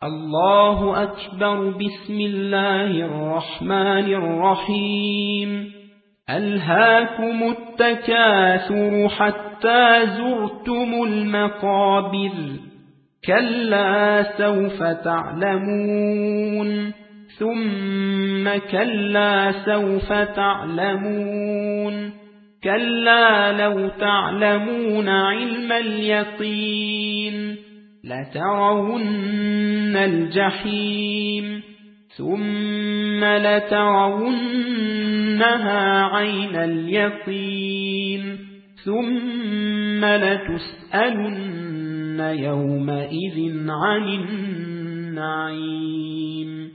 الله أكبر. بسم الله الرحمن الرحيم. ألهاكم التكاثر حتى زرتم المقابر. كلا سوف تعلمون ثم كلا سوف تعلمون. كلا لو تعلمون علم اليقين لترون الجحيم ثم لترونها عين اليقين ثم لتسألن يومئذ عن النعيم.